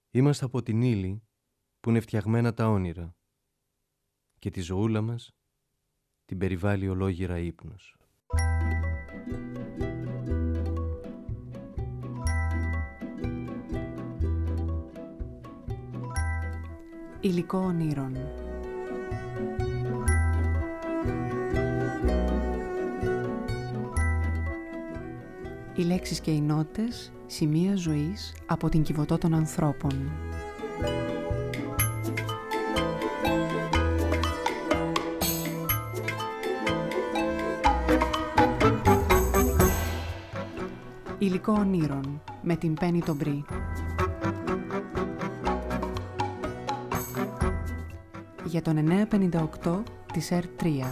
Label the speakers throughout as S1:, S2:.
S1: Είμαστε από την ύλη που είναι φτιαγμένα τα όνειρα και τη ζωούλα μας την περιβάλλει ολόγυρα ύπνος.
S2: Υλικό ονείρων. Οι λέξεις και οι νότες, σημεία ζωής από την Κιβωτό των ανθρώπων. Υλικό ονείρων με την Πέννη τον Μπρι. Για τον 958 της R3.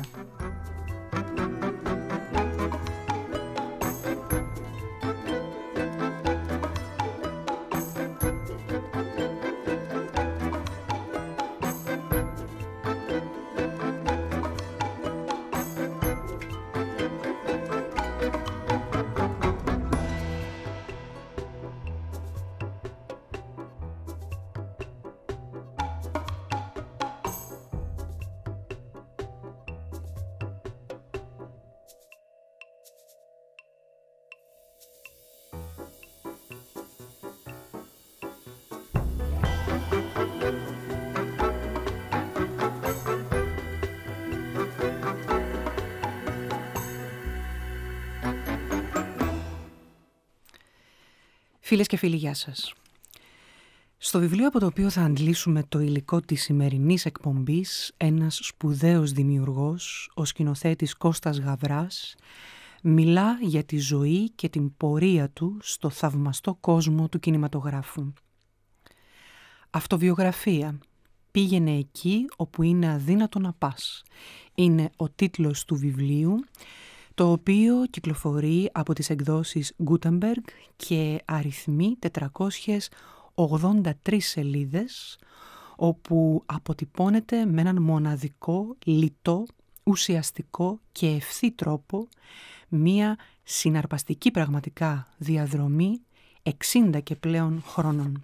S2: Φίλες και φίλοι, γεια σας. Στο βιβλίο από το οποίο θα αντλήσουμε το υλικό της σημερινής εκπομπής, ένας σπουδαίος δημιουργός, ο σκηνοθέτης Κώστας Γαβράς, μιλά για τη ζωή και την πορεία του στο θαυμαστό κόσμο του κινηματογράφου. Αυτοβιογραφία. Πήγαινε εκεί όπου είναι αδύνατο να πας. Είναι ο τίτλος του βιβλίου, το οποίο κυκλοφορεί από τις εκδόσεις Gutenberg και αριθμεί 483 σελίδες, όπου αποτυπώνεται με έναν μοναδικό, λιτό, ουσιαστικό και ευθύ τρόπο μία συναρπαστική πραγματικά διαδρομή 60 και πλέον χρόνων.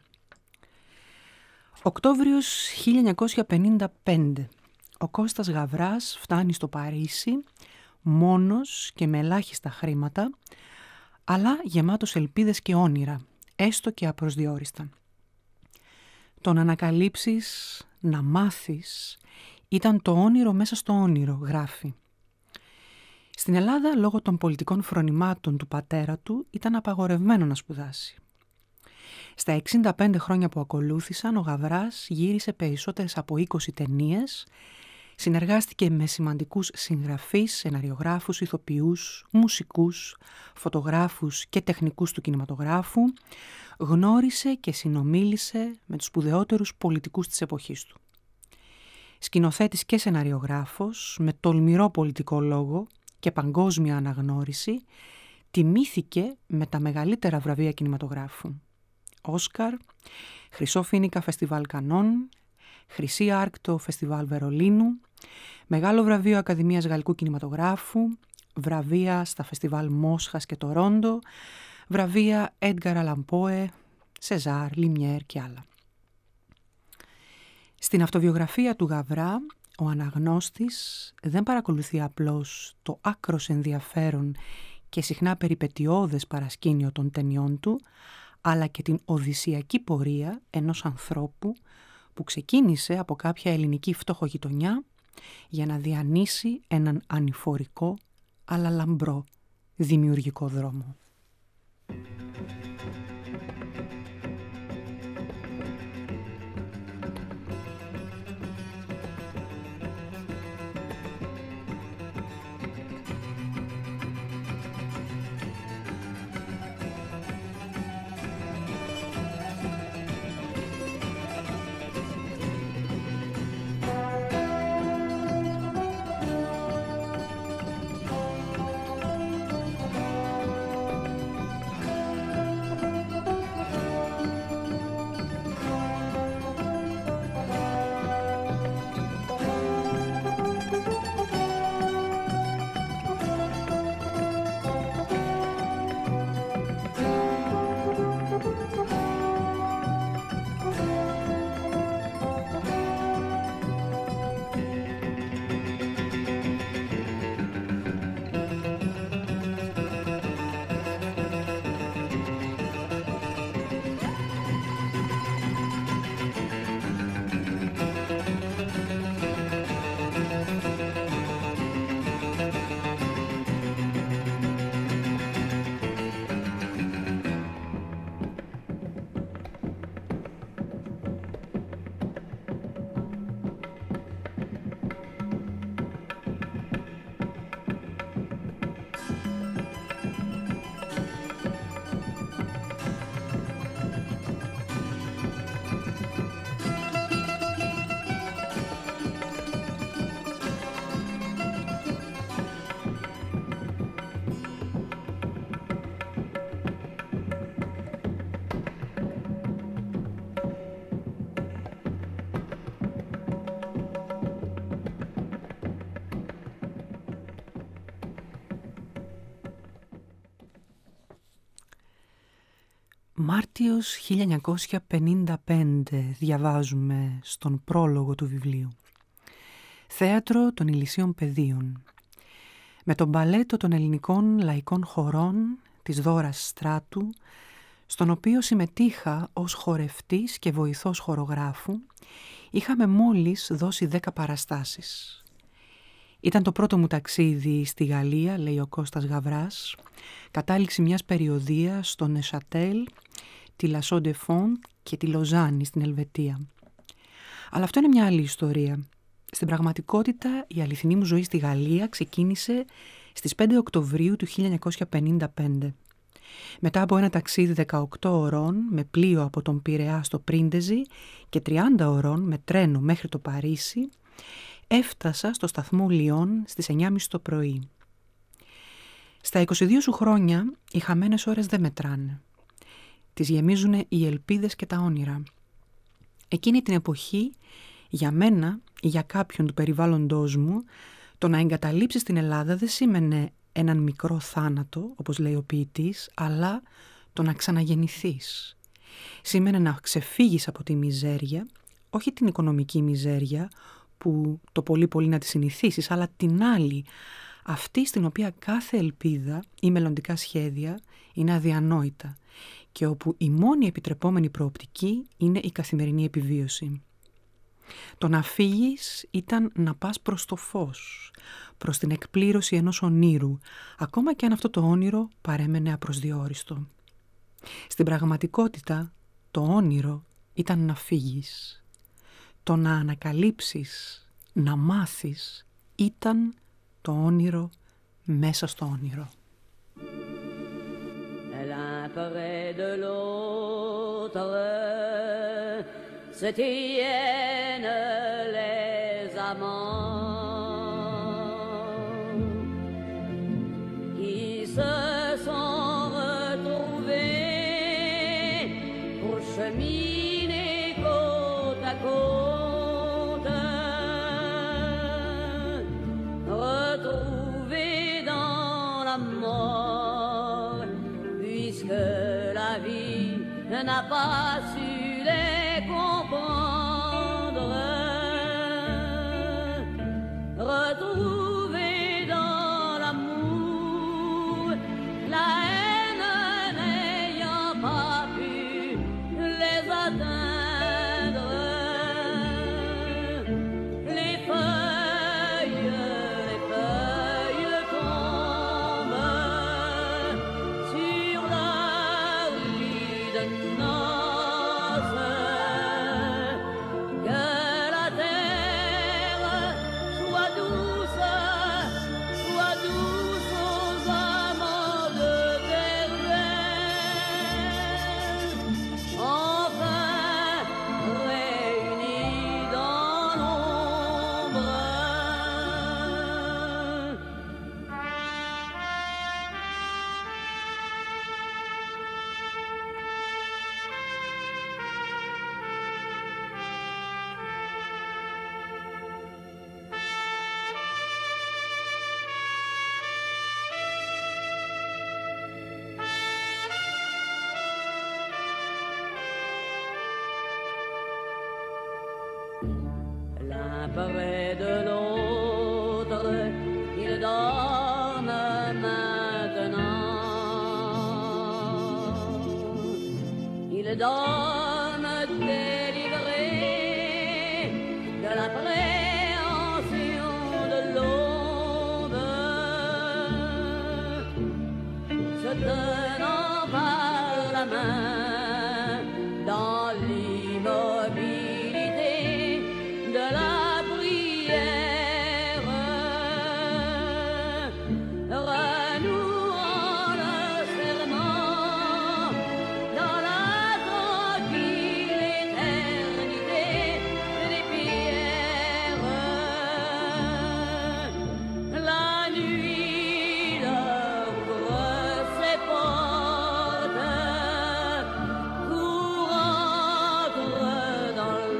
S2: Οκτώβριος 1955. Ο Κώστας Γαβράς φτάνει στο Παρίσι μόνος και με ελάχιστα χρήματα, αλλά γεμάτος ελπίδες και όνειρα, έστω και απροσδιόριστα. Το να ανακαλύψεις, να μάθεις, ήταν το όνειρο μέσα στο όνειρο, γράφει. Στην Ελλάδα, λόγω των πολιτικών φρονημάτων του πατέρα του, ήταν απαγορευμένο να σπουδάσει. Στα 65 χρόνια που ακολούθησαν, ο Γαβράς γύρισε περισσότερες από 20 ταινίες, συνεργάστηκε με σημαντικούς συγγραφείς, σεναριογράφους, ηθοποιούς, μουσικούς, φωτογράφους και τεχνικούς του κινηματογράφου, γνώρισε και συνομίλησε με τους σπουδαιότερους πολιτικούς της εποχής του. Σκηνοθέτης και σεναριογράφος, με τολμηρό πολιτικό λόγο και παγκόσμια αναγνώριση, τιμήθηκε με τα μεγαλύτερα βραβεία κινηματογράφου. Όσκαρ, Χρυσό Φοίνικα Φεστιβάλ Κανών, Χρυσή Άρκτο Φεστιβάλ Βερολίνου, Μεγάλο Βραβείο Ακαδημίας Γαλλικού Κινηματογράφου, βραβεία στα Φεστιβάλ Μόσχας και Τορόντο, βραβεία Έντγκαρ Αλαν Πόε, Σεζάρ, Λιμιέρ και άλλα. Στην αυτοβιογραφία του Γαβρά, ο αναγνώστης δεν παρακολουθεί απλώς το άκρος ενδιαφέρον και συχνά περιπετειώδες παρασκήνιο των ταινιών του, αλλά και την οδυσσιακή πορεία ενός ανθρώπου που ξεκίνησε από κάποια ελληνική φτωχογειτονιά για να διανύσει έναν ανηφορικό αλλά λαμπρό δημιουργικό δρόμο. Μάρτιος 1955 διαβάζουμε στον πρόλογο του βιβλίου. Θέατρο των Ηλυσίων Πεδίων. Με τον μπαλέτο των ελληνικών λαϊκών χορών της Δώρας Στράτου, στον οποίο συμμετείχα ως χορευτής και βοηθός χορογράφου, είχαμε μόλις δώσει 10 παραστάσεις. Ήταν το πρώτο μου ταξίδι στη Γαλλία, λέει ο Κώστας Γαβράς, κατάληξη μιας περιοδίας στο Νεσατέλ, τη Λασό ντε Φόντ και τη Λοζάνη στην Ελβετία. Αλλά αυτό είναι μια άλλη ιστορία. Στην πραγματικότητα, η αληθινή μου ζωή στη Γαλλία ξεκίνησε στις 5 Οκτωβρίου του 1955. Μετά από ένα ταξίδι 18 ωρών με πλοίο από τον Πειραιά στο Πρίντεζι και 30 ωρών με τρένο μέχρι το Παρίσι, έφτασα στο σταθμό Λιόν στις 9.30 το πρωί. Στα 22 σου χρόνια οι χαμένες ώρες δεν μετράνε. Τις γεμίζουν οι ελπίδες και τα όνειρα. Εκείνη την εποχή, για μένα ή για κάποιον του περιβάλλοντός μου, το να εγκαταλείψεις την Ελλάδα δεν σήμαινε έναν μικρό θάνατο, όπως λέει ο ποιητής, αλλά το να ξαναγεννηθείς. Σήμαινε να ξεφύγεις από τη μιζέρια, όχι την οικονομική μιζέρια, που το πολύ πολύ να τη συνηθίσεις, αλλά την άλλη, αυτή στην οποία κάθε ελπίδα ή μελλοντικά σχέδια είναι αδιανόητα και όπου η μόνη επιτρεπόμενη προοπτική είναι η καθημερινή επιβίωση. Το να φύγεις ήταν να πας προς το φως, προς την εκπλήρωση ενός ονείρου, ακόμα και αν αυτό το όνειρο παρέμενε απροσδιόριστο. Στην πραγματικότητα, το όνειρο ήταν να φύγεις. Το να ανακαλύψεις, να μάθεις, ήταν το όνειρο μέσα στο όνειρο.
S3: L'un près de l'autre se tiennent les amants qui se sont retrouvés pour cheminer côte à côte, retrouvés dans la mort, puisque la vie n'a pas su les comprendre, retrouvés dans l'amour, la haine n'ayant pas pu les atteindre, les feuilles tombent sur leur lit de noces, que la terre soit douce aux amants de terre, enfin réunis dans l'ombre. L'un près de l'autre, ils dorment maintenant. Ils dorment délivrés de l'appréhension de l'aube, se tenant par la main dans l'immobilité de la prière, renouant le serment dans la tranquille éternité des pierres. La nuit leur ouvre ses portes pour entrer dans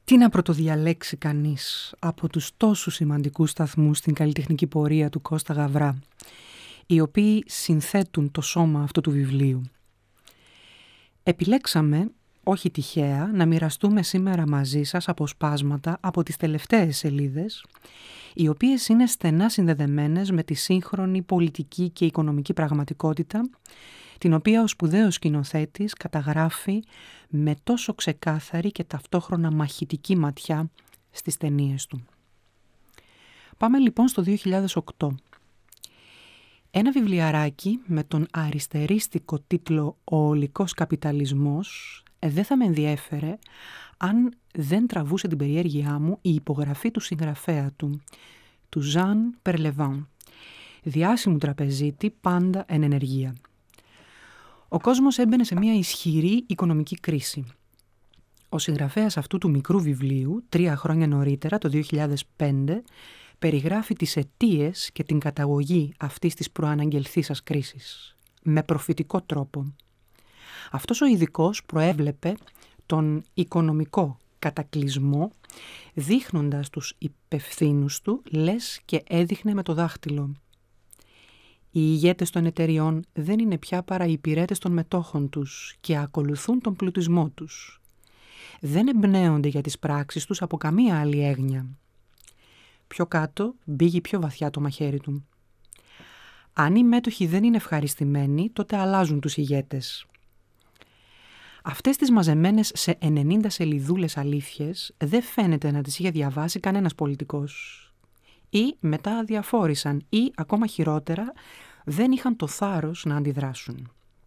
S2: Τι να πρωτοδιαλέξει κανείς από τους τόσους σημαντικούς σταθμούς στην καλλιτεχνική πορεία του Κώστα Γαβρά, οι οποίοι συνθέτουν το σώμα αυτού του βιβλίου. Επιλέξαμε, όχι τυχαία, να μοιραστούμε σήμερα μαζί σας αποσπάσματα από τις τελευταίες σελίδες, οι οποίες είναι στενά συνδεδεμένες με τη σύγχρονη πολιτική και οικονομική πραγματικότητα, την οποία ο σπουδαίος σκηνοθέτης καταγράφει με τόσο ξεκάθαρη και ταυτόχρονα μαχητική ματιά στις ταινίες του. Πάμε λοιπόν στο 2008. Ένα βιβλιαράκι με τον αριστερίστικο τίτλο «Ο ολικός καπιταλισμός» δεν θα με ενδιέφερε αν δεν τραβούσε την περιέργειά μου η υπογραφή του συγγραφέα του Ζαν Περλεβάν, διάσημου τραπεζίτη πάντα εν ενεργεία. Ο κόσμος έμπαινε σε μια ισχυρή οικονομική κρίση. Ο συγγραφέας αυτού του μικρού βιβλίου, 3 χρόνια νωρίτερα, το 2005, περιγράφει τις αιτίες και την καταγωγή αυτής της προαναγγελθήσας κρίσης, με προφητικό τρόπο. Αυτός ο ειδικός προέβλεπε τον οικονομικό κατακλυσμό, δείχνοντας τους υπευθύνους του, λες και έδειχνε με το δάχτυλο. Οι ηγέτες των εταιριών δεν είναι πια παρά οι υπηρέτες των μετόχων τους και ακολουθούν τον πλουτισμό τους. Δεν εμπνέονται για τις πράξεις τους από καμία άλλη έγνοια. Πιο κάτω μπήγει πιο βαθιά το μαχαίρι του. Αν οι μέτοχοι δεν είναι ευχαριστημένοι, τότε αλλάζουν τους ηγέτες. Αυτές τις μαζεμένες σε 90 σελιδούλες αλήθειες δεν φαίνεται να τις είχε διαβάσει κανένας πολιτικός. Ή μετά αδιαφόρησαν ή, ακόμα χειρότερα, δεν είχαν το θάρρος να αντιδράσουν.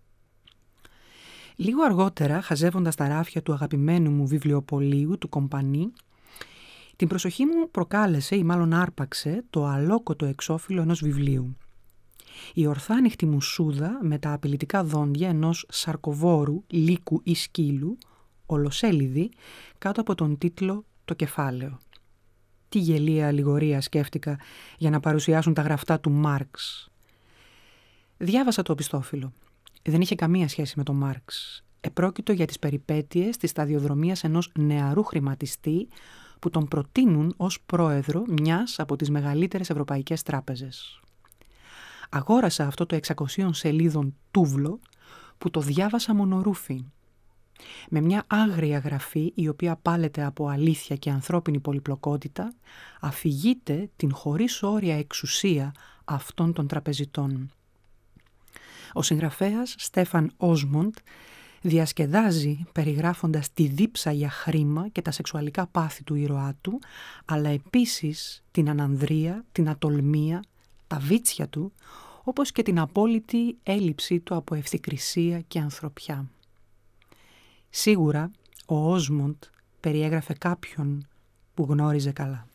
S2: Λίγο αργότερα, χαζεύοντας τα ράφια του αγαπημένου μου βιβλιοπωλείου, του Κομπανί, την προσοχή μου προκάλεσε ή μάλλον άρπαξε το αλόκοτο εξώφυλλο ενός βιβλίου. Η ορθάνυχτη μουσούδα με τα απειλητικά δόντια ενός σαρκοβόρου, λύκου ή σκύλου, ολοσέλιδη, κάτω από τον τίτλο «Το κεφάλαιο». Τι γελία αλληγορία, σκέφτηκα, για να παρουσιάσουν τα γραφτά του Μάρξ. Διάβασα το οπισθόφυλλο. Δεν είχε καμία σχέση με τον Μάρξ. Επρόκειτο για τις περιπέτειες της σταδιοδρομίας ενός νεαρού χρηματιστή που τον προτείνουν ως πρόεδρο μιας από τις μεγαλύτερες ευρωπαϊκές τράπεζες. Αγόρασα αυτό το 600 σελίδων τούβλο που το διάβασα μονορούφι. Με μια άγρια γραφή η οποία πάλεται από αλήθεια και ανθρώπινη πολυπλοκότητα, αφηγείται την χωρίς όρια εξουσία αυτών των τραπεζιτών. Ο συγγραφέας Στέφαν Όσμοντ διασκεδάζει περιγράφοντας τη δίψα για χρήμα και τα σεξουαλικά πάθη του ήρωά του, αλλά επίσης την ανανδρεία, την ατολμία, τα βίτσια του, όπως και την απόλυτη έλλειψή του από ευθυκρισία και ανθρωπιά. Σίγουρα ο Όσμοντ περιέγραφε κάποιον που γνώριζε καλά.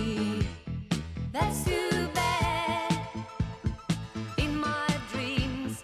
S3: That's too bad. In my dreams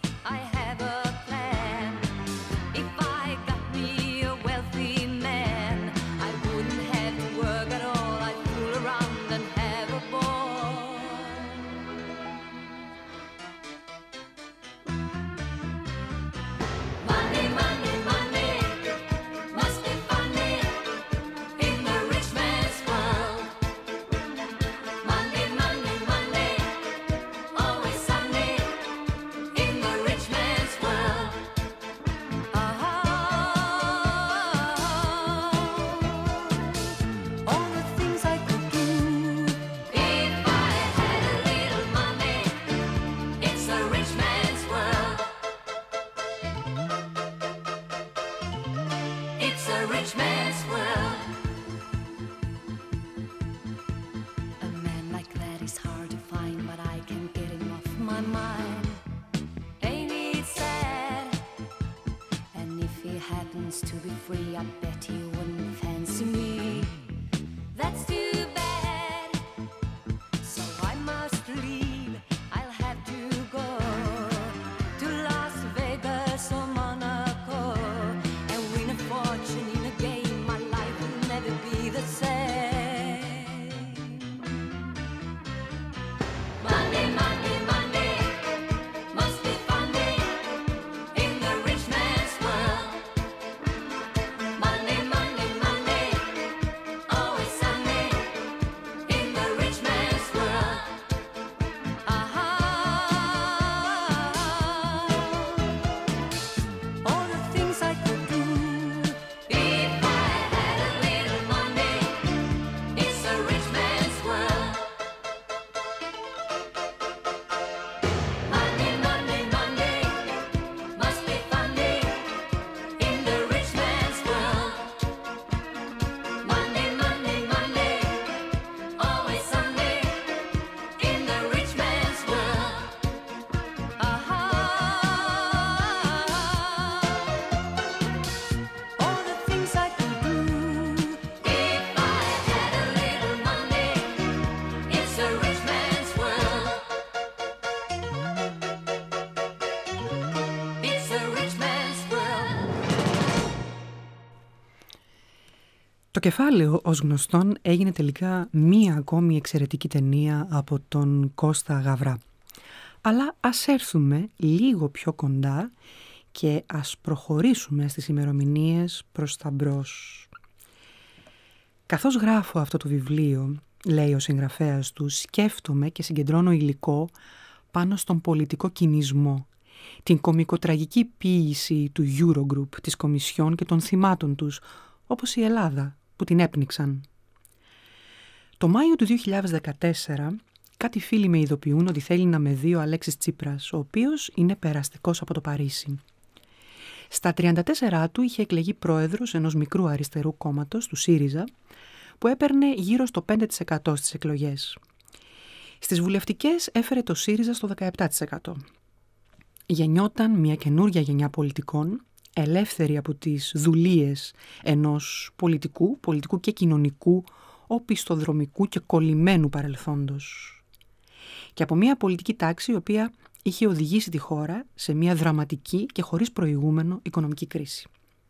S2: Το κεφάλαιο, ως γνωστόν, έγινε τελικά μία ακόμη εξαιρετική ταινία από τον Κώστα Γαβρά. Αλλά ας έρθουμε λίγο πιο κοντά και ας προχωρήσουμε στις ημερομηνίες προς τα μπρος. Καθώς γράφω αυτό το βιβλίο, λέει ο συγγραφέας του, σκέφτομαι και συγκεντρώνω υλικό πάνω στον πολιτικό κινησμό, την κωμικοτραγική ποίηση του Eurogroup, της Κομισιόν και των θυμάτων τους, όπως η Ελλάδα, που την έπνιξαν. Το Μάιο του 2014, κάτι φίλοι με ειδοποιούν ότι θέλει να με δει ο Αλέξης Τσίπρας, ο οποίος είναι περαστικός από το Παρίσι. Στα 34 του είχε εκλεγεί πρόεδρος ενός μικρού αριστερού κόμματος, του ΣΥΡΙΖΑ, που έπαιρνε γύρω στο 5% στις εκλογές. Στις βουλευτικές έφερε το ΣΥΡΙΖΑ στο 17%. Γεννιόταν μια καινούρια γενιά πολιτικών, ελεύθερη από τις δουλείες ενός πολιτικού και κοινωνικού, οπισθοδρομικού και κολλημένου παρελθόντος. Και από μια πολιτική τάξη η οποία είχε οδηγήσει τη χώρα σε μια δραματική και χωρίς προηγούμενο οικονομική κρίση.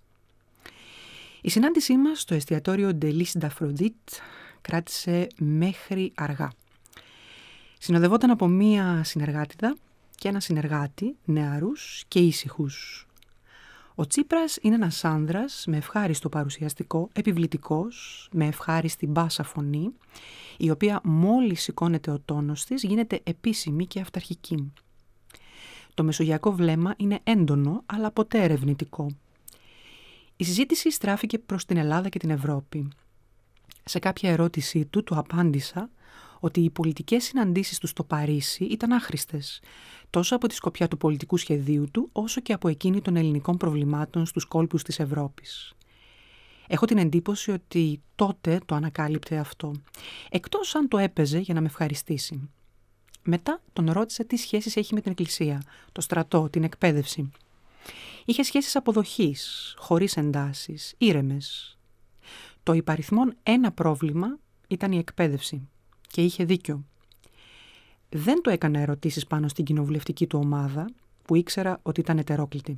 S2: Η συνάντησή μας στο εστιατόριο Ντελής Νταφροντίτ κράτησε μέχρι αργά. Συνοδευόταν από μία συνεργάτηδα και ένα συνεργάτη, νεαρούς και ήσυχους. Ο Τσίπρας είναι ένας άνδρας με ευχάριστο παρουσιαστικό, επιβλητικός, με ευχάριστη μπάσα φωνή, η οποία μόλις σηκώνεται ο τόνος της γίνεται επίσημη και αυταρχική. Το μεσογειακό βλέμμα είναι έντονο, αλλά ποτέ ερευνητικό. Η συζήτηση στράφηκε προς την Ελλάδα και την Ευρώπη. Σε κάποια ερώτησή του απάντησα ότι οι πολιτικές συναντήσεις του στο Παρίσι ήταν άχρηστες, τόσο από τη σκοπιά του πολιτικού σχεδίου του, όσο και από εκείνη των ελληνικών προβλημάτων στους κόλπους της Ευρώπης. Έχω την εντύπωση ότι τότε το ανακάλυπτε αυτό, εκτός αν το έπαιζε για να με ευχαριστήσει. Μετά τον ρώτησε τι σχέσεις έχει με την Εκκλησία, το στρατό, την εκπαίδευση. Είχε σχέσεις αποδοχής, χωρίς εντάσεις, ήρεμες. Το υπαριθμόν ένα πρόβλημα ήταν η εκπαίδευση και είχε δίκιο. Δεν του έκανα ερωτήσεις πάνω στην κοινοβουλευτική του ομάδα, που ήξερα ότι ήταν ετερόκλητη.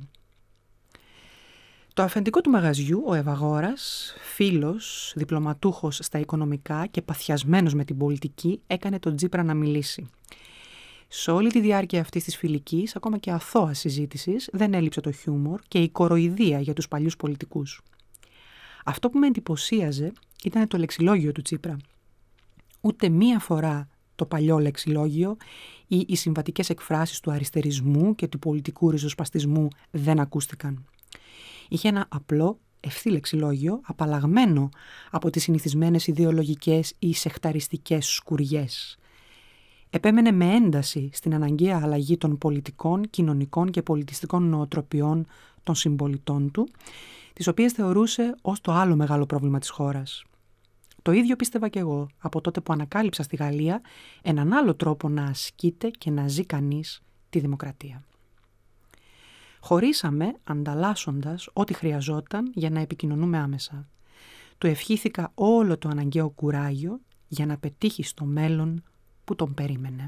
S2: Το αφεντικό του μαγαζιού, ο Ευαγόρας, φίλος, διπλωματούχος στα οικονομικά και παθιασμένος με την πολιτική, έκανε τον Τσίπρα να μιλήσει. Σε όλη τη διάρκεια αυτής της φιλικής, ακόμα και αθώας συζήτησης, δεν έλειψε το χιούμορ και η κοροϊδία για τους παλιούς πολιτικούς. Αυτό που με εντυπωσίαζε ήταν το λεξιλόγιο του Τσίπρα. Ούτε μία φορά το παλιό λεξιλόγιο ή οι συμβατικές εκφράσεις του αριστερισμού και του πολιτικού ριζοσπαστισμού δεν ακούστηκαν. Είχε ένα απλό, ευθύ λεξιλόγιο, απαλλαγμένο από τις συνηθισμένες ιδεολογικές ή σεχταριστικές σκουριές. Επέμενε με ένταση στην αναγκαία αλλαγή των πολιτικών, κοινωνικών και πολιτιστικών νοοτροπιών των συμπολιτών του, τις οποίες θεωρούσε ως το άλλο μεγάλο πρόβλημα της χώρας. Το ίδιο πίστευα κι εγώ από τότε που ανακάλυψα στη Γαλλία έναν άλλο τρόπο να ασκείται και να ζει κανείς τη δημοκρατία. Χωρίσαμε ανταλλάσσοντας ό,τι χρειαζόταν για να επικοινωνούμε άμεσα. Του ευχήθηκα όλο το αναγκαίο κουράγιο για να πετύχει στο μέλλον που τον περίμενε.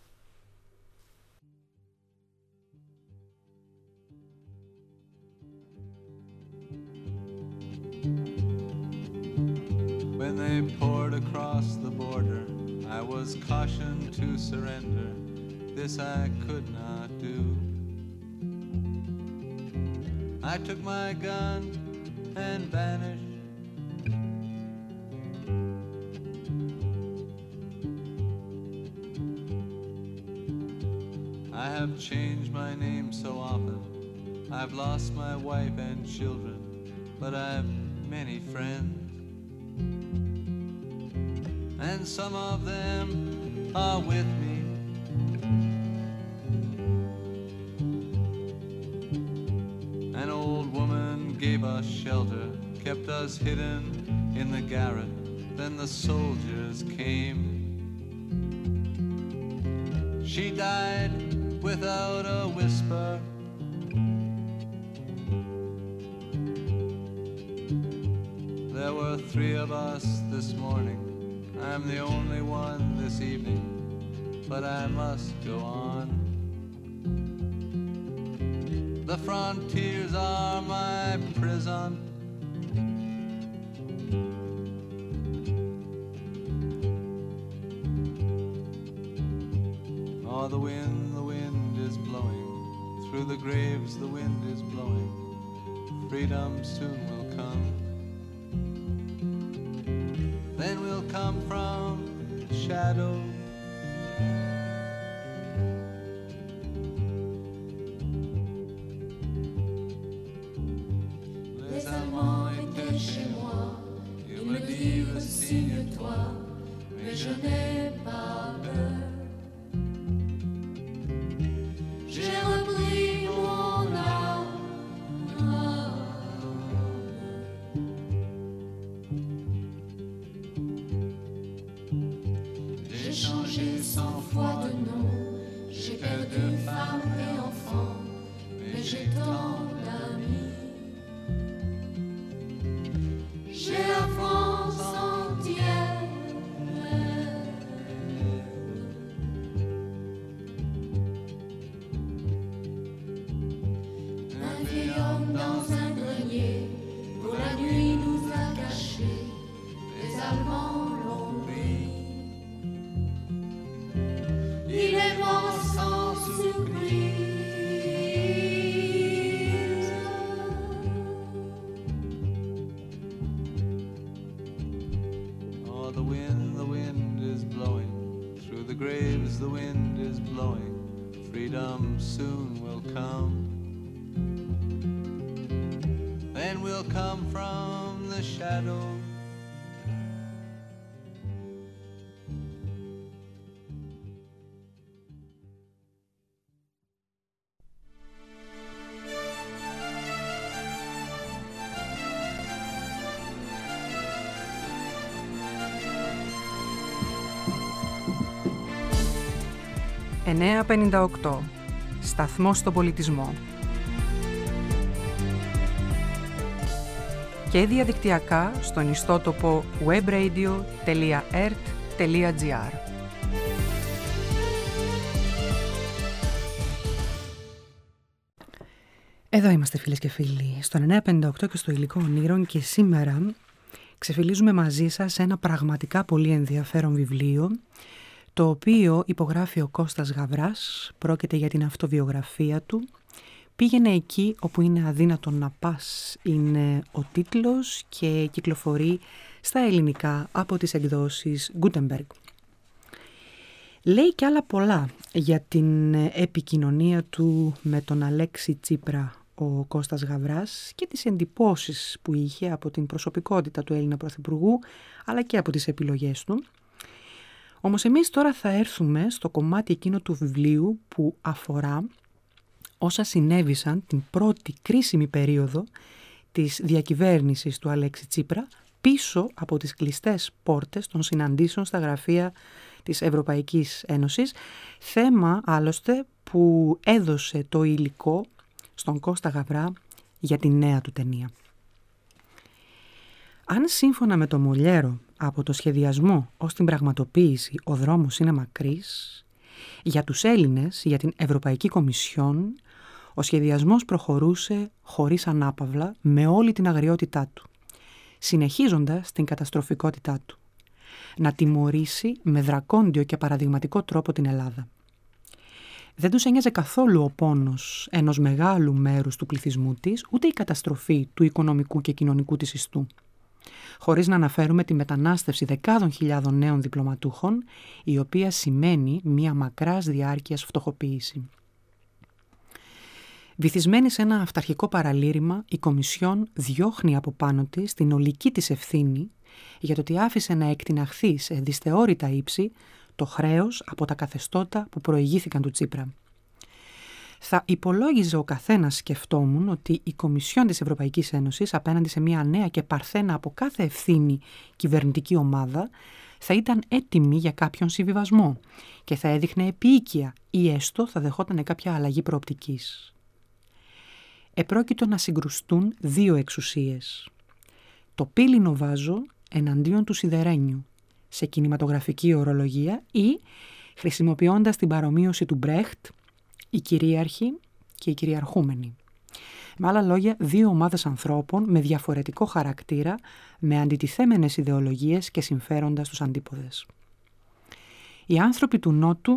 S4: When they poured across the border, I was cautioned to surrender. This I could not do. I took my gun and vanished. I have changed my name so often. I've lost my wife and children, but I've many friends. And some of them are with me. An old woman gave us shelter, kept us hidden in the garret. Then the soldiers came. She died without a whisper. There were 3 of us this morning. I'm the only one this evening, but I must go on. The frontiers are my prison. Oh, the wind is blowing. Through the graves the wind is blowing. Freedom soon will come. Then we'll come from the shadow. Les Allemands étaient chez moi. Ils me disent signe-toi, mais je n'ai pas peur. J'ai repris mon âme. J'ai changé 100 fois de nom. J'ai perdu femme et enfant, mais j'ai tant d'amis. J'ai la France entière. Un vieil homme dans un grenier, pour la nuit nous a cachés. Les Allemands l'ont pris. Il est mort sans surprise. Oh, the wind is blowing. Through the graves the wind is blowing. Freedom soon will come. Then we'll come from the shadow.
S2: «958. Σταθμός στον πολιτισμό». Και διαδικτυακά στον ιστότοπο webradio.ert.gr. Εδώ είμαστε φίλες και φίλοι, στο 958 και στο Υλικό Ονείρων, και σήμερα ξεφυλίζουμε μαζί σας ένα πραγματικά πολύ ενδιαφέρον βιβλίο, το οποίο υπογράφει ο Κώστας Γαβράς. Πρόκειται για την αυτοβιογραφία του. «Πήγαινε εκεί όπου είναι αδύνατον να πας» είναι ο τίτλος και κυκλοφορεί στα ελληνικά από τις εκδόσεις Gutenberg. Λέει κι άλλα πολλά για την επικοινωνία του με τον Αλέξη Τσίπρα ο Κώστας Γαβράς και τις εντυπώσεις που είχε από την προσωπικότητα του Έλληνα Πρωθυπουργού, αλλά και από τις επιλογές του. Όμως εμείς τώρα θα έρθουμε στο κομμάτι εκείνο του βιβλίου που αφορά όσα συνέβησαν την πρώτη κρίσιμη περίοδο της διακυβέρνησης του Αλέξη Τσίπρα πίσω από τις κλειστές πόρτες των συναντήσεων στα γραφεία της Ευρωπαϊκής Ένωσης, θέμα άλλωστε που έδωσε το υλικό στον Κώστα Γαβρά για τη νέα του ταινία. Αν σύμφωνα με το Μολιέρο από το σχεδιασμό ως την πραγματοποίηση ο δρόμος είναι μακρύς, για τους Έλληνες, για την Ευρωπαϊκή Κομισιόν, ο σχεδιασμός προχωρούσε χωρίς ανάπαυλα με όλη την αγριότητά του, συνεχίζοντας την καταστροφικότητά του, να τιμωρήσει με δρακόντιο και παραδειγματικό τρόπο την Ελλάδα. Δεν τους ένοιαζε καθόλου ο πόνος ενός μεγάλου μέρους του πληθυσμού της, ούτε η καταστροφή του οικονομικού και κοινωνικού της ιστού. Χωρίς να αναφέρουμε τη μετανάστευση δεκάδων χιλιάδων νέων διπλωματούχων, η οποία σημαίνει μια μακράς διάρκειας φτωχοποίηση. Βυθισμένη σε ένα αυταρχικό παραλήρημα, η Κομισιόν διώχνει από πάνω της την ολική της ευθύνη για το ότι άφησε να εκτιναχθεί σε δυσθεώρητα ύψη το χρέος από τα καθεστώτα που προηγήθηκαν του Τσίπρα. Θα υπολόγιζε ο καθένας, σκεφτόμουν, ότι η Κομισιόν της Ευρωπαϊκής Ένωσης απέναντι σε μια νέα και παρθένα από κάθε ευθύνη κυβερνητική ομάδα θα ήταν έτοιμη για κάποιον συμβιβασμό και θα έδειχνε επίοικια ή έστω θα δεχόταν κάποια αλλαγή προοπτικής. Επρόκειτο να συγκρουστούν δύο εξουσίες. Το πύλινο βάζο εναντίον του σιδερένιου, σε κινηματογραφική ορολογία, ή, χρησιμοποιώντας την παρομοίωση του Μπρέχτ, η κυρίαρχη και η κυριαρχούμενη. Με άλλα λόγια, δύο ομάδες ανθρώπων με διαφορετικό χαρακτήρα, με αντιτιθέμενες ιδεολογίες και συμφέροντα στους αντίποδες. Οι άνθρωποι του Νότου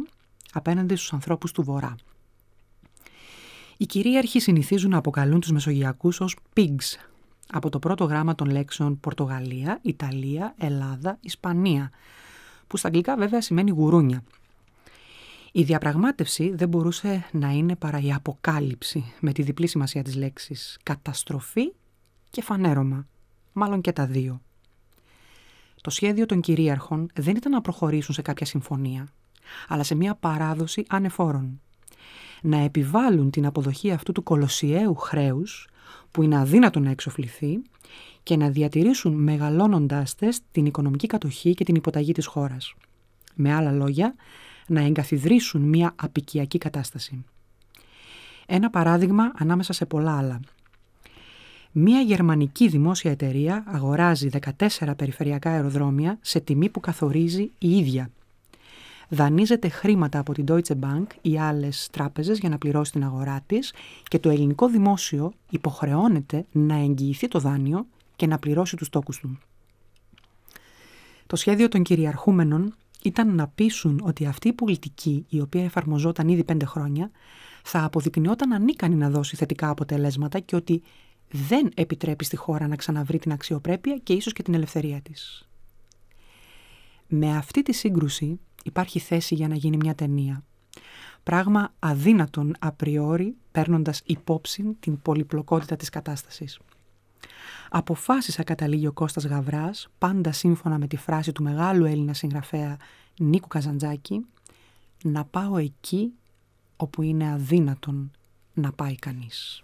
S2: απέναντι στους ανθρώπους του Βορρά. Οι κυρίαρχοι συνηθίζουν να αποκαλούν τους Μεσογειακούς ως pigs, από το πρώτο γράμμα των λέξεων Πορτογαλία, Ιταλία, Ελλάδα, Ισπανία, που στα αγγλικά βέβαια σημαίνει γουρούνια. Η διαπραγμάτευση δεν μπορούσε να είναι παρά η αποκάλυψη, με τη διπλή σημασία της λέξης καταστροφή και φανέρωμα, μάλλον και τα δύο. Το σχέδιο των κυρίαρχων δεν ήταν να προχωρήσουν σε κάποια συμφωνία, αλλά σε μια παράδοση ανεφόρων. Να επιβάλλουν την αποδοχή αυτού του κολοσιαίου χρέους, που είναι αδύνατο να εξοφληθεί, και να διατηρήσουν μεγαλώνοντάς τες την οικονομική κατοχή και την υποταγή της χώρας. Με άλλα λόγια, να εγκαθιδρύσουν μια αποικιακή κατάσταση. Ένα παράδειγμα ανάμεσα σε πολλά άλλα. Μια γερμανική δημόσια εταιρεία αγοράζει 14 περιφερειακά αεροδρόμια σε τιμή που καθορίζει η ίδια. Δανείζεται χρήματα από την Deutsche Bank ή άλλες τράπεζες για να πληρώσει την αγορά της και το ελληνικό δημόσιο υποχρεώνεται να εγγυηθεί το δάνειο και να πληρώσει τους τόκους του. Το σχέδιο των κυριαρχούμενων ήταν να πείσουν ότι αυτή η πολιτική, η οποία εφαρμοζόταν ήδη 5 χρόνια, θα αποδεικνυόταν ανίκανη να δώσει θετικά αποτελέσματα και ότι δεν επιτρέπει στη χώρα να ξαναβρει την αξιοπρέπεια και ίσως και την ελευθερία της. Με αυτή τη σύγκρουση υπάρχει θέση για να γίνει μια ταινία. Πράγμα αδύνατον απριόρι, παίρνοντας υπόψη την πολυπλοκότητα της κατάστασης. Αποφάσισα, καταλήγει ο Κώστας Γαβράς, πάντα σύμφωνα με τη φράση του μεγάλου Έλληνα συγγραφέα Νίκου Καζαντζάκη, να πάω εκεί όπου είναι αδύνατον να πάει κανείς.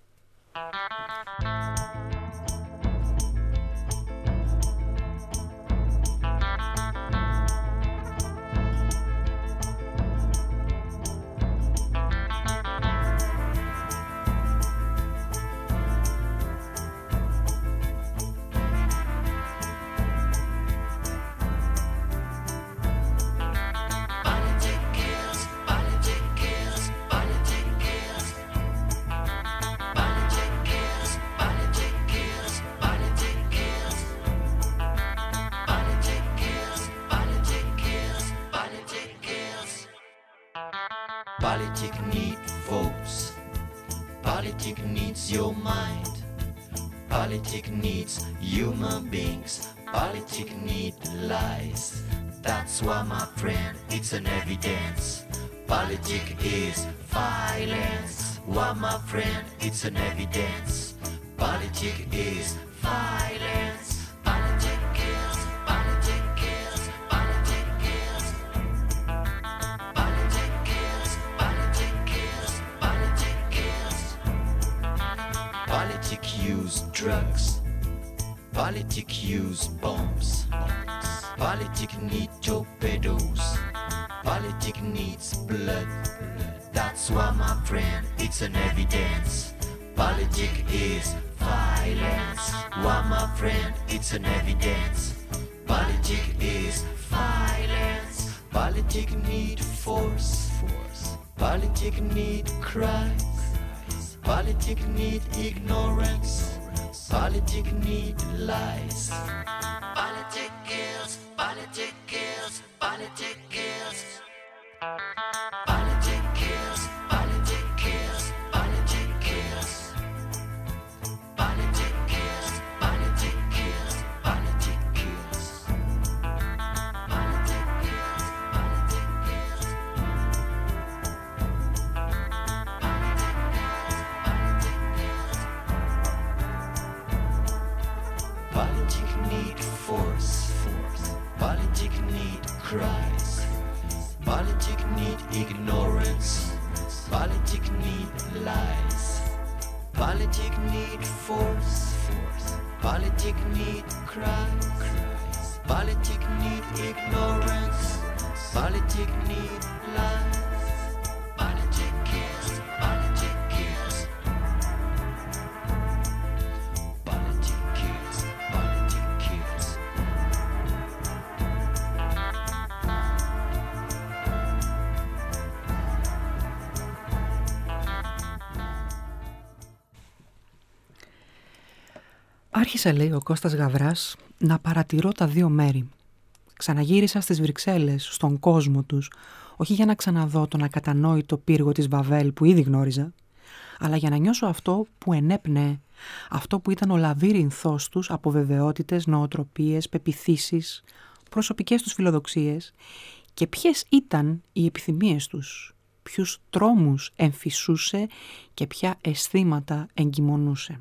S5: Politic need votes. Politic needs your mind. Politic needs human beings. Politic need lies. That's why, my friend, it's an evidence. Politic is violence. Why, my friend, it's an evidence. Politic is violence. Politic kills. Politic kills. Politic kills. Politic kills. Politic kills. Politic kills. Politic use drugs. Politic use bombs. Politic need torpedoes. Politic needs blood. That's why, my friend, it's an evidence. Politic is violence. Why, my friend, it's an evidence. Politic is violence. Politic need force. Politic need cries. Politic need ignorance. Politic need lies. Politic kills. Politic kills. Politic kills. Politic kills. Politic kills. Politic kills. Politic kills. Politic kills. Politic kills. Politic kills. Politic kills. Politic need force. Politic need cries. Politic need ignorance. Politic need lies. Politic need force. Politic need cries. Politic need ignorance. Politic need lies. Politic kills. Politic kills. Politic kills. Politic kills.
S2: Άρχισε, λέει ο Κώστας Γαβράς, να παρατηρώ τα δύο μέρη. Ξαναγύρισα στις Βρυξέλλες, στον κόσμο τους, όχι για να ξαναδώ τον ακατανόητο πύργο της Βαβέλ που ήδη γνώριζα, αλλά για να νιώσω αυτό που ενέπνεε, αυτό που ήταν ο λαβύρινθός τους από βεβαιότητες, νοοτροπίες, πεποιθήσεις, προσωπικές τους φιλοδοξίες και ποιες ήταν οι επιθυμίες τους, ποιους τρόμους εμφυσούσε και ποια αισθήματα εγκυμονούσε.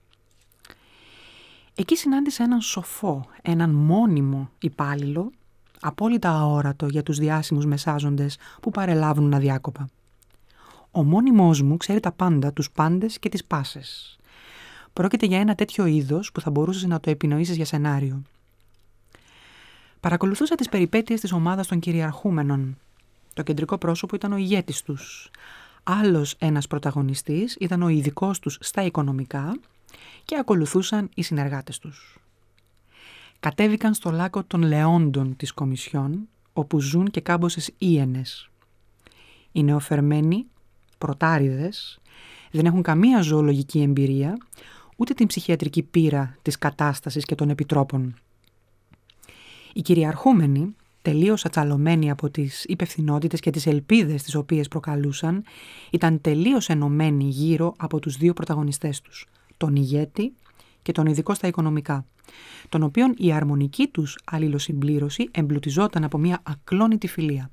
S2: Εκεί συνάντησα έναν σοφό, έναν μόνιμο υπάλληλο, απόλυτα αόρατο για τους διάσημους μεσάζοντες που παρελάβουν αδιάκοπα. Ο μόνιμός μου ξέρει τα πάντα, τους πάντες και τις πάσες. Πρόκειται για ένα τέτοιο είδος που θα μπορούσες να το επινοήσεις για σενάριο. Παρακολουθούσα τις περιπέτειες της ομάδας των κυριαρχούμενων. Το κεντρικό πρόσωπο ήταν ο ηγέτης τους. Άλλος ένας πρωταγωνιστής ήταν ο ειδικός τους στα οικονομικά και ακολουθούσαν οι συνεργάτες τους. Κατέβηκαν στο λάκκο των Λεόντων της Κομισιόν, όπου ζουν και κάμποσες ίενες. Οι νεοφερμένοι, πρωτάριδες, δεν έχουν καμία ζωολογική εμπειρία, ούτε την ψυχιατρική πείρα της κατάστασης και των επιτρόπων. Οι κυριαρχούμενοι, τελείως ατσαλωμένοι από τις υπευθυνότητες και τις ελπίδες τις οποίες προκαλούσαν, ήταν τελείως ενωμένοι γύρω από τους δύο πρωταγωνιστές τους, τον ηγέτη και τον ειδικό στα οικονομικά, τον οποίον η αρμονική τους αλληλοσυμπλήρωση εμπλουτιζόταν από μια ακλόνητη φιλία.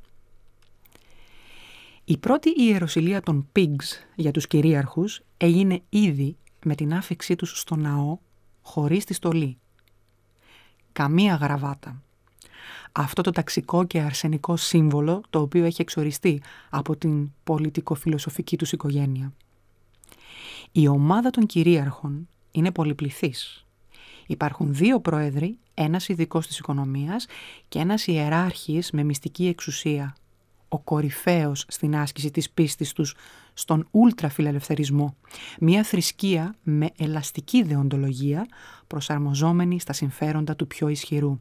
S2: Η πρώτη ιεροσυλία των Pigs για τους κυρίαρχους έγινε ήδη με την άφιξή τους στο ναό χωρίς τη στολή. Καμία γραβάτα. Αυτό το ταξικό και αρσενικό σύμβολο το οποίο έχει εξοριστεί από την πολιτικοφιλοσοφική τους οικογένεια. Η ομάδα των κυρίαρχων είναι πολυπληθής. Υπάρχουν δύο πρόεδροι, ένας ειδικός της οικονομίας και ένας ιεράρχης με μυστική εξουσία, ο κορυφαίος στην άσκηση της πίστης τους στον ούλτρα φιλελευθερισμό, μια θρησκεία με ελαστική δεοντολογία προσαρμοζόμενη στα συμφέροντα του πιο ισχυρού.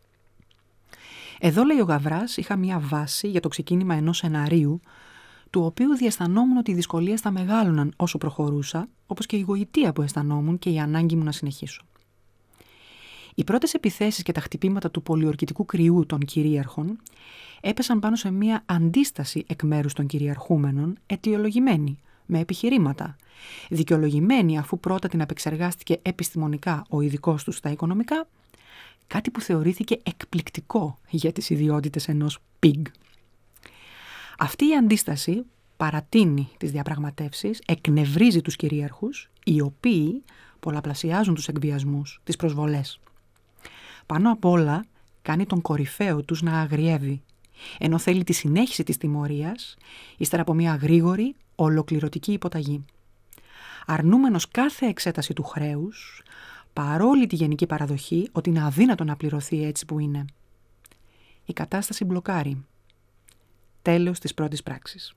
S2: Εδώ, λέει ο Γαβράς, είχα μια βάση για το ξεκίνημα ενός σεναρίου, του οποίου διαισθανόμουν ότι οι δυσκολίες θα μεγάλωναν όσο προχωρούσα, όπως και η γοητεία που αισθανόμουν και η ανάγκη μου να συνεχίσω. Οι πρώτες επιθέσεις και τα χτυπήματα του πολιορκητικού κρυού των κυρίαρχων έπεσαν πάνω σε μια αντίσταση εκ μέρους των κυριαρχούμενων, αιτιολογημένη, με επιχειρήματα, δικαιολογημένη αφού πρώτα την απεξεργάστηκε επιστημονικά ο ειδικός τους στα οικονομικά, κάτι που θεωρήθηκε εκπληκτικό για τις ιδιότητες ενός pig. Αυτή η αντίσταση παρατείνει τις διαπραγματεύσεις, εκνευρίζει τους κυρίαρχους, οι οποίοι πολλαπλασιάζουν τους εκβιασμούς, τις προσβολές. Πάνω απ' όλα κάνει τον κορυφαίο τους να αγριεύει, ενώ θέλει τη συνέχιση της τιμωρίας, ύστερα από μια γρήγορη, ολοκληρωτική υποταγή. Αρνούμενος κάθε εξέταση του χρέους, παρόλη τη γενική παραδοχή ότι είναι αδύνατο να πληρωθεί έτσι που είναι. Η κατάσταση μπλοκάρει. Τέλος της πρώτης πράξης.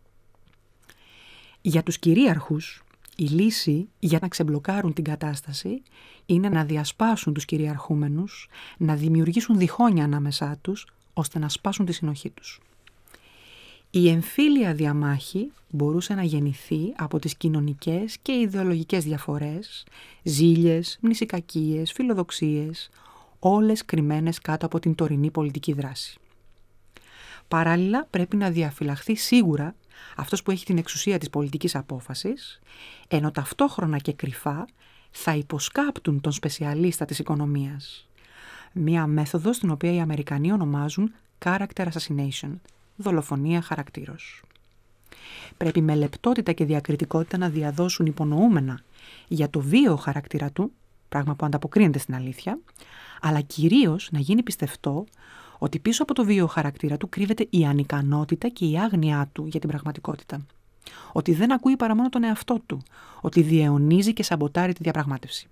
S2: Για τους κυρίαρχους, η λύση για να ξεμπλοκάρουν την κατάσταση είναι να διασπάσουν τους κυριαρχούμενους, να δημιουργήσουν διχόνια ανάμεσά τους, ώστε να σπάσουν τη συνοχή τους. Η εμφύλια διαμάχη μπορούσε να γεννηθεί από τις κοινωνικές και ιδεολογικές διαφορές, ζήλιες, μνησικακίες, φιλοδοξίες, όλες κρυμμένες κάτω από την τωρινή πολιτική δράση. Παράλληλα, πρέπει να διαφυλαχθεί σίγουρα αυτός που έχει την εξουσία της πολιτικής απόφασης, ενώ ταυτόχρονα και κρυφά θα υποσκάπτουν τον σπεσιαλίστα της οικονομίας. Μία μέθοδος την οποία οι Αμερικανοί ονομάζουν character assassination, δολοφονία χαρακτήρος. Πρέπει με λεπτότητα και διακριτικότητα να διαδώσουν υπονοούμενα για το βίαιο χαρακτήρα του, πράγμα που ανταποκρίνεται στην αλήθεια, αλλά κυρίως να γίνει πιστευτό ότι πίσω από το βίαιο χαρακτήρα του κρύβεται η ανικανότητα και η άγνοιά του για την πραγματικότητα. Ότι δεν ακούει παρά μόνο τον εαυτό του, ότι διαιωνίζει και σαμποτάρει τη διαπραγμάτευση.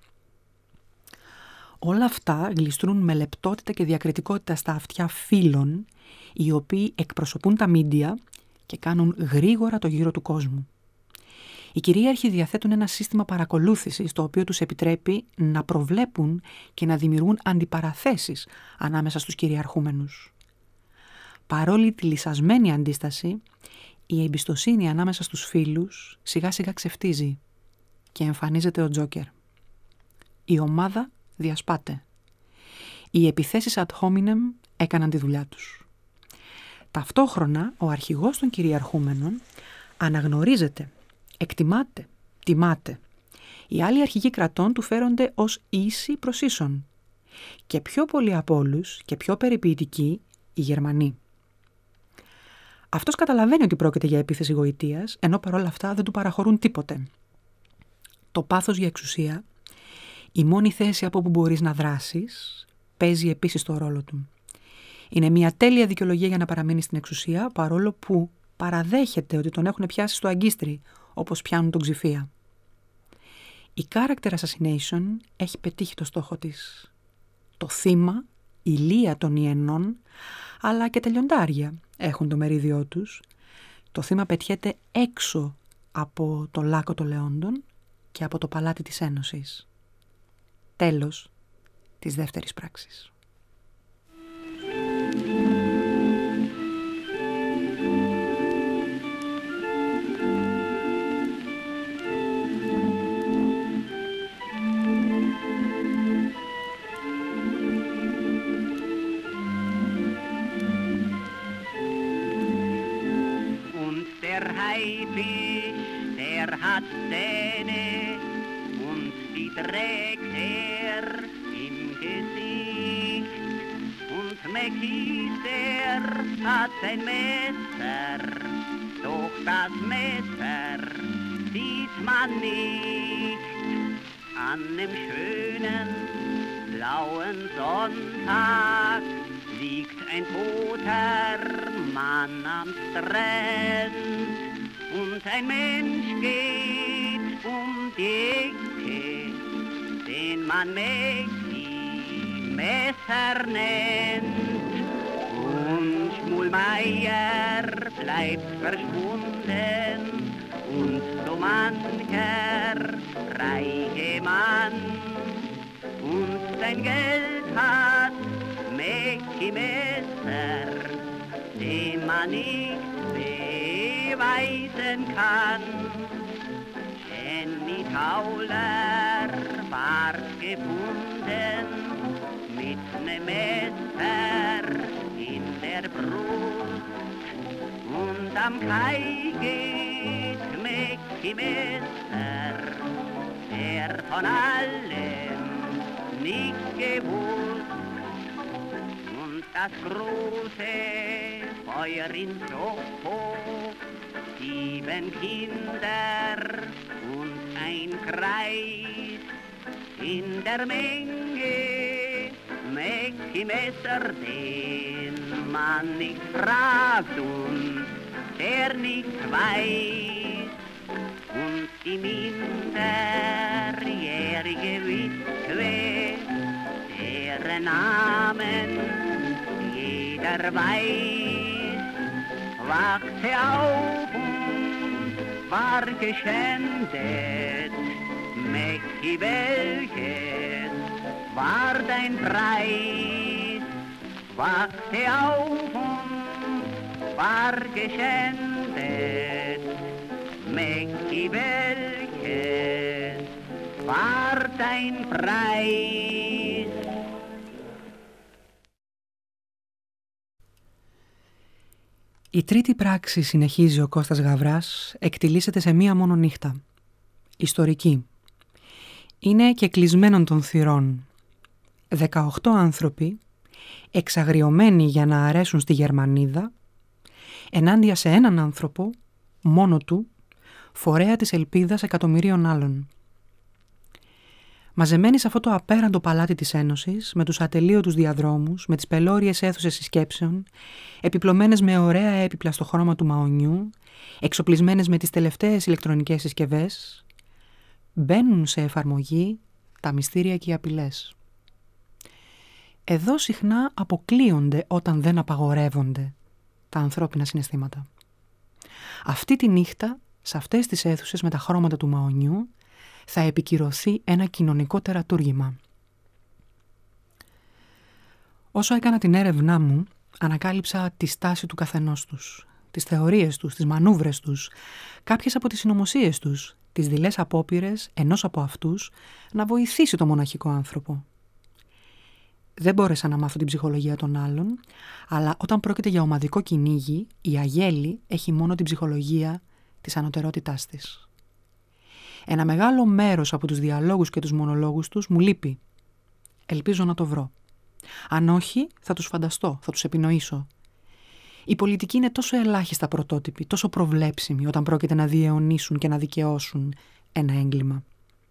S2: Όλα αυτά γλιστρούν με λεπτότητα και διακριτικότητα στα αυτιά φίλων, οι οποίοι εκπροσωπούν τα μίντια και κάνουν γρήγορα το γύρο του κόσμου. Οι κυρίαρχοι διαθέτουν ένα σύστημα παρακολούθησης το οποίο τους επιτρέπει να προβλέπουν και να δημιουργούν αντιπαραθέσεις ανάμεσα στους κυριαρχούμενους. Παρόλη τη λυσασμένη αντίσταση, η εμπιστοσύνη ανάμεσα στους φίλους σιγά σιγά ξεφτίζει και εμφανίζεται ο Τζόκερ. Η ομάδα διασπάται. Οι επιθέσεις ad hominem έκαναν τη δουλειά τους. Ταυτόχρονα, ο αρχηγός των κυριαρχούμενων αναγνωρίζεται, εκτιμάται, τιμάται. Οι άλλοι αρχηγοί κρατών του φέρονται ως ίσοι προς ίσον. Και πιο πολλοί από όλους και πιο περιποιητικοί οι Γερμανοί. Αυτός καταλαβαίνει ότι πρόκειται για επίθεση γοητείας, ενώ παρόλα αυτά δεν του παραχωρούν τίποτε. Το πάθος για εξουσία, η μόνη θέση από όπου μπορείς να δράσεις, παίζει επίσης το ρόλο του. Είναι μια τέλεια δικαιολογία για να παραμείνει στην εξουσία, παρόλο που παραδέχεται ότι τον έχουν πιάσει στο αγκίστρι, όπως πιάνουν τον Ξηφία. Η character assassination έχει πετύχει το στόχο της. Το θύμα, η λία των ιενών, αλλά και τα λιοντάρια έχουν το μερίδιό τους. Το θύμα πετιέται έξω από το λάκκο των Λεόντων και από το παλάτι της Ένωσης. Τέλος της δεύτερης πράξης.
S6: Der Haifisch, der hat Zähne und die trägt er im Gesicht. Und Mäckis, der hat ein Messer, doch das Messer sieht man nicht. An dem schönen blauen Sonntag liegt ein toter Mann am Strand und ein Mensch geht die Ecke, den man Mäcki Messer nennt. Und Schmulmeier bleibt verschwunden und so mancher reiche Mann und sein Geld hat Mäcki Messer, den man nicht beweisen kann. Jenny Tauler ward gefunden mit nem Messer in der Brust und am Kai geht Mäcki Messer, der von allem nicht gewusst. Das große Feuer in Soho, 7 Kinder und ein Kreis. In der Menge Mäcki Messer, den man nicht fragt und der nicht weiß. Und die minderjährige Witwe, deren Namen jeder weiß, wachte auf und war geschändet. Mäcki, welches war dein Preis? Wachte auf und war geschändet. Mäcki, welches war dein Preis?
S2: Η τρίτη πράξη, συνεχίζει ο Κώστας Γαβράς, εκτιλήσεται σε μία μόνο νύχτα. Ιστορική. Είναι και κλεισμένων των θυρών. 18 άνθρωποι, εξαγριωμένοι για να αρέσουν στη Γερμανίδα, ενάντια σε έναν άνθρωπο, μόνο του, φορέα της ελπίδας εκατομμυρίων άλλων. Μαζεμένοι σε αυτό το απέραντο παλάτι της Ένωσης, με τους ατελείωτους διαδρόμους, με τις πελώριες αίθουσες συσκέψεων, επιπλωμένες με ωραία έπιπλα στο χρώμα του μαονιού, εξοπλισμένες με τις τελευταίες ηλεκτρονικές συσκευές, μπαίνουν σε εφαρμογή τα μυστήρια και οι απειλές. Εδώ συχνά αποκλείονται όταν δεν απαγορεύονται τα ανθρώπινα συναισθήματα. Αυτή τη νύχτα, σε αυτές τις αίθουσες με τα χρώματα του μαονιού, θα επικυρωθεί ένα κοινωνικό τερατούργημα. Όσο έκανα την έρευνά μου, ανακάλυψα τη στάση του καθενός τους, τις θεωρίες τους, τις μανούβρες τους, κάποιες από τις συνωμοσίες τους, τις δειλές απόπειρες ενός από αυτούς να βοηθήσει το μοναχικό άνθρωπο. δεν μπόρεσα να μάθω την ψυχολογία των άλλων, αλλά όταν πρόκειται για ομαδικό κυνήγι, η Αγέλη έχει μόνο την ψυχολογία της ανωτερότητάς της. Ένα μεγάλο μέρος από τους διαλόγους και τους μονολόγους τους μου λείπει. Ελπίζω να το βρω. Αν όχι, θα τους φανταστώ, θα τους επινοήσω. Οι πολιτικοί είναι τόσο ελάχιστα πρωτότυποι, τόσο προβλέψιμοι όταν πρόκειται να διαιωνίσουν και να δικαιώσουν ένα έγκλημα.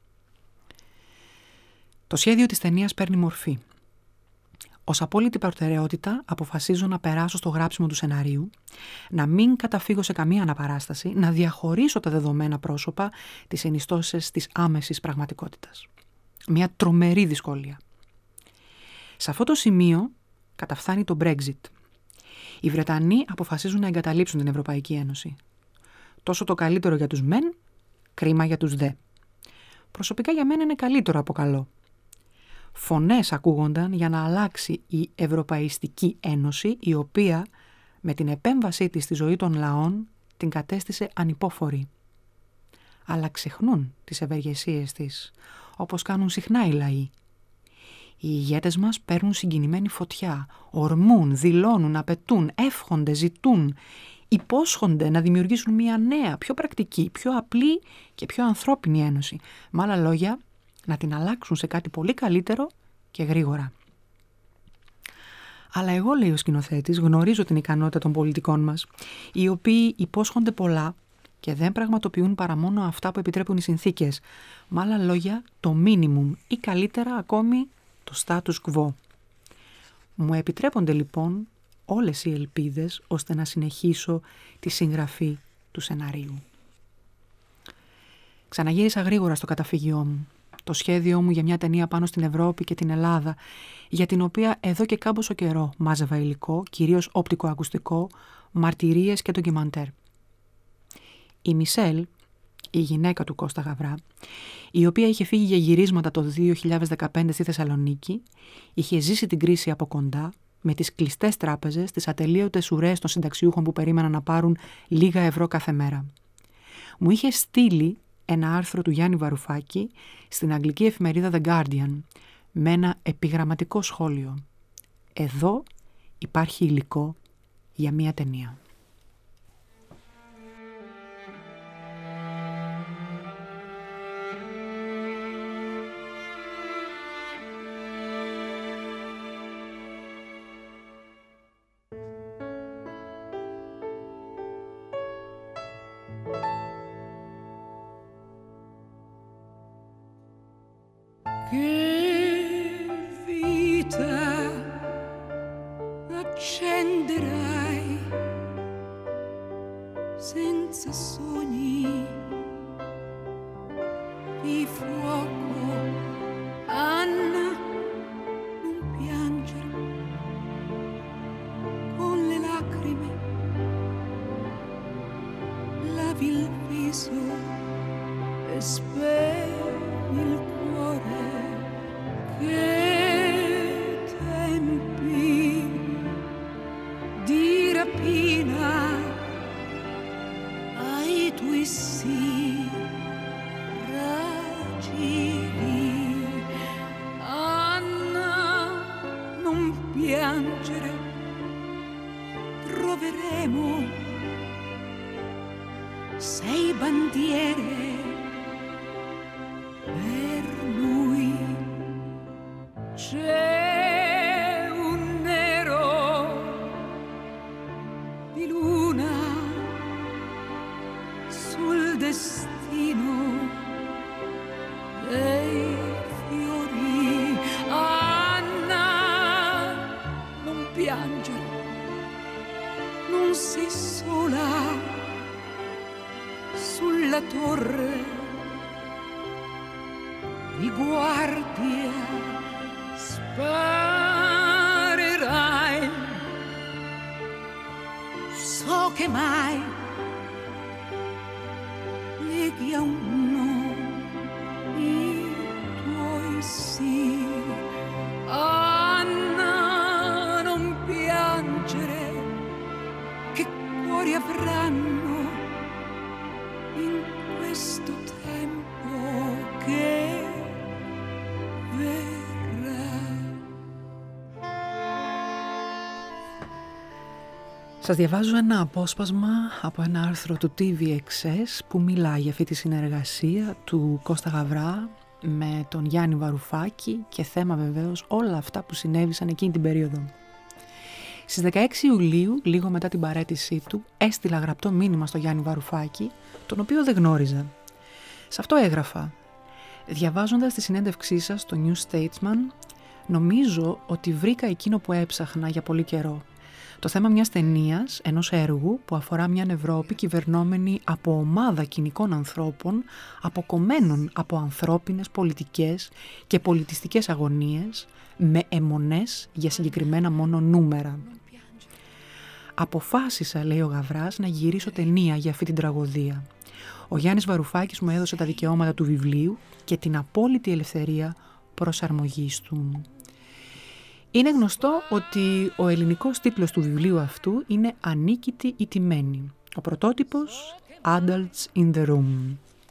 S2: Το σχέδιο της ταινίας παίρνει μορφή. Ως απόλυτη προτεραιότητα αποφασίζω να περάσω στο γράψιμο του σεναρίου, να μην καταφύγω σε καμία αναπαράσταση, να διαχωρίσω τα δεδομένα πρόσωπα τις ενιστώσεις της άμεσης πραγματικότητας. Μια τρομερή δυσκολία. Σε αυτό το σημείο καταφθάνει το Brexit. Οι Βρετανοί αποφασίζουν να εγκαταλείψουν την Ευρωπαϊκή Ένωση. Τόσο το καλύτερο για τους μεν, κρίμα για τους δε. Προσωπικά για μένα είναι καλύτερο από καλό. Φωνές ακούγονταν για να αλλάξει η Ευρωπαϊστική Ένωση, η οποία με την επέμβασή της στη ζωή των λαών την κατέστησε ανυπόφορη. Αλλά ξεχνούν τις ευεργεσίες της, όπως κάνουν συχνά οι λαοί. Οι ηγέτες μας παίρνουν συγκινημένη φωτιά, ορμούν, δηλώνουν, απαιτούν, εύχονται, ζητούν, υπόσχονται να δημιουργήσουν μια νέα, πιο πρακτική, πιο απλή και πιο ανθρώπινη ένωση. Με άλλα λόγια, να την αλλάξουν σε κάτι πολύ καλύτερο και γρήγορα. Αλλά εγώ, λέει ο σκηνοθέτης, γνωρίζω την ικανότητα των πολιτικών μας, οι οποίοι υπόσχονται πολλά και δεν πραγματοποιούν παρά μόνο αυτά που επιτρέπουν οι συνθήκες. Με άλλα λόγια, το μίνιμουμ ή καλύτερα ακόμη το status quo. Μου επιτρέπονται λοιπόν όλες οι ελπίδες ώστε να συνεχίσω τη συγγραφή του σεναρίου. Ξαναγύρισα γρήγορα στο καταφύγιό μου. Το σχέδιό μου για μια ταινία πάνω στην Ευρώπη και την Ελλάδα, για την οποία εδώ και κάμποσο καιρό μάζευα υλικό, κυρίως οπτικοακουστικό, μαρτυρίες και ντοκιμαντέρ. Η Μισελ, η γυναίκα του Κώστα Γαβρά, η οποία είχε φύγει για γυρίσματα το 2015 στη Θεσσαλονίκη, είχε ζήσει την κρίση από κοντά, με τις κλειστές τράπεζες, τις ατελείωτες ουρές των συνταξιούχων που περίμεναν να πάρουν λίγα ευρώ κάθε μέρα. Μου είχε στείλει ένα άρθρο του Γιάννη Βαρουφάκη στην αγγλική εφημερίδα The Guardian με ένα επιγραμματικό σχόλιο. Εδώ υπάρχει υλικό για μία ταινία. Σας διαβάζω ένα απόσπασμα από ένα άρθρο του TVXS που μιλάει για αυτή τη συνεργασία του Κώστα Γαβρά με τον Γιάννη Βαρουφάκη και θέμα βεβαίως όλα αυτά που συνέβησαν εκείνη την περίοδο. Στις 16 Ιουλίου, λίγο μετά την παραίτησή του, έστειλα γραπτό μήνυμα στο Γιάννη Βαρουφάκη, τον οποίο δεν γνώριζα. Σε αυτό έγραφα: διαβάζοντας τη συνέντευξή σας στο New Statesman, νομίζω ότι βρήκα εκείνο που έψαχνα για πολύ καιρό. Το θέμα μιας ταινίας, ενός έργου που αφορά μια Ευρώπη κυβερνόμενη από ομάδα κοινικών ανθρώπων, αποκομμένων από ανθρώπινες, πολιτικές και πολιτιστικές αγωνίες, με αιμονές για συγκεκριμένα μόνο νούμερα. Αποφάσισα, λέει ο Γαβράς, να γυρίσω ταινία για αυτή την τραγωδία. Ο Γιάννης Βαρουφάκης μου έδωσε τα δικαιώματα του βιβλίου και την απόλυτη ελευθερία προσαρμογής του. Είναι γνωστό ότι ο ελληνικός τίτλος του βιβλίου αυτού είναι «Ανίκητοι ή τιμένοι». Ο πρωτότυπος «Adults in the Room».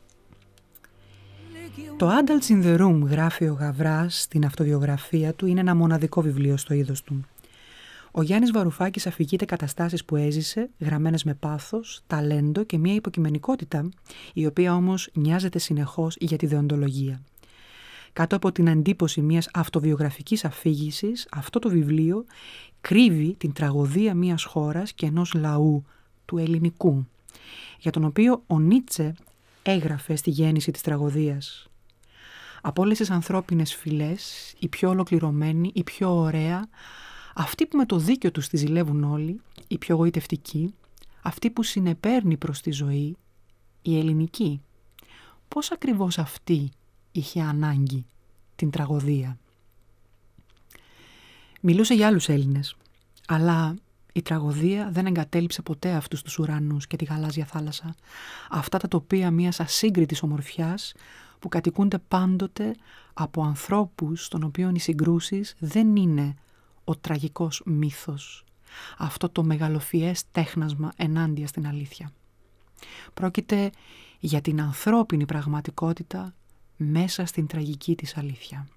S2: Το «Adults in the Room», γράφει ο Γαβράς στην αυτοβιογραφία του, είναι ένα μοναδικό βιβλίο στο είδος του. Ο Γιάννης Βαρουφάκης αφηγείται καταστάσεις που έζησε, γραμμένες με πάθος, ταλέντο και μια υποκειμενικότητα, η οποία όμως νοιάζεται συνεχώς για τη δεοντολογία. Κάτω από την εντύπωση μιας αυτοβιογραφικής αφήγησης, αυτό το βιβλίο κρύβει την τραγωδία μιας χώρας και ενός λαού, του ελληνικού, για τον οποίο ο Νίτσε έγραφε στη γέννηση της τραγωδίας. Από όλες τις ανθρώπινες φυλές, η πιο ολοκληρωμένη, η πιο ωραία, αυτή που με το δίκιο τους τη ζηλεύουν όλοι, η πιο γοητευτική, αυτή που συνεπέρνει προς τη ζωή, η ελληνική. Πώς ακριβώς αυτή είχε ανάγκη την τραγωδία? Μιλούσε για άλλους Έλληνες, αλλά η τραγωδία δεν εγκατέλειψε ποτέ αυτούς τους ουρανούς και τη γαλάζια θάλασσα, αυτά τα τοπία μιας ασύγκριτης ομορφιάς που κατοικούνται πάντοτε από ανθρώπους των οποίων οι συγκρούσεις δεν είναι ο τραγικός μύθος, αυτό το μεγαλοφιές τέχνασμα ενάντια στην αλήθεια. Πρόκειται για την ανθρώπινη πραγματικότητα μέσα στην τραγική της αλήθεια.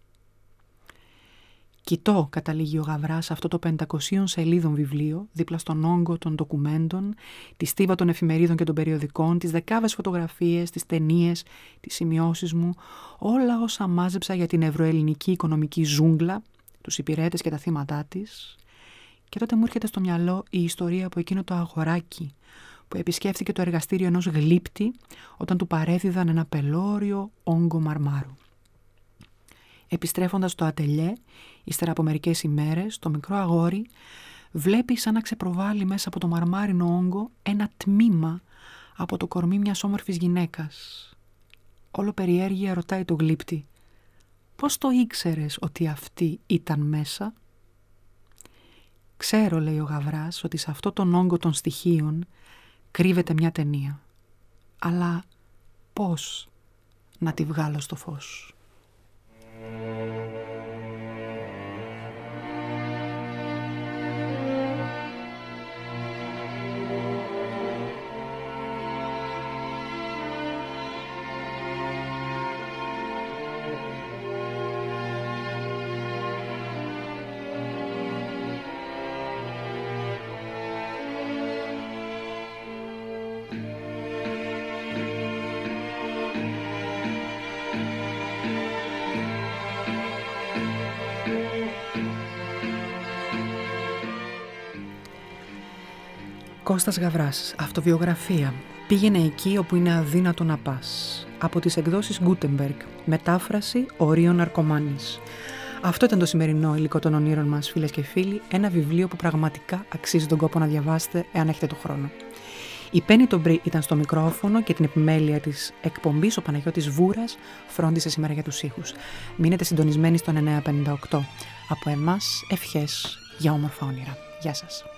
S2: Κοιτώ, καταλήγει ο Γαβράς, αυτό το 500 σελίδων βιβλίο, δίπλα στον όγκο των ντοκουμέντων, τη στίβα των εφημερίδων και των περιοδικών, τις δεκάδες φωτογραφίες, τις ταινίες, τις σημειώσεις μου, όλα όσα μάζεψα για την ευρωελληνική οικονομική ζούγκλα, τους υπηρέτες και τα θύματά της. Και τότε μου έρχεται στο μυαλό η ιστορία από εκείνο το αγοράκι που επισκέφθηκε το εργαστήριο ενός γλύπτη όταν του παρέδιδαν ένα πελώριο όγκο μαρμάρου. Επιστρέφοντας στο ατελιέ, ύστερα από μερικές ημέρες, το μικρό αγόρι βλέπει σαν να ξεπροβάλλει μέσα από το μαρμάρινο όγκο ένα τμήμα από το κορμί μιας όμορφης γυναίκας. Όλο περιέργεια ρωτάει το γλύπτη: «Πώς το ήξερες ότι αυτή ήταν μέσα?» «Ξέρω», λέει ο Γαβράς, «ότι σε αυτό τον όγκο των στοιχείων κρύβεται μια ταινία. Αλλά πώς να τη βγάλω στο φως?» Κώστας Γαβράς, αυτοβιογραφία. Πήγαινε εκεί όπου είναι αδύνατο να πας. Από τις εκδόσεις Gutenberg. Μετάφραση Ορίων Αρκομάνης. Αυτό ήταν το σημερινό υλικό των ονείρων μας, φίλες και φίλοι. Ένα βιβλίο που πραγματικά αξίζει τον κόπο να διαβάσετε, εάν έχετε το χρόνο. Η Πέννη Τομπρί ήταν στο μικρόφωνο και την επιμέλεια της εκπομπής ο Παναγιώτης Βούρας φρόντισε σήμερα για τους ήχους. Μείνετε συντονισμένοι στο 958. Από εμάς, ευχές για όμορφα όνειρα. Γεια σας.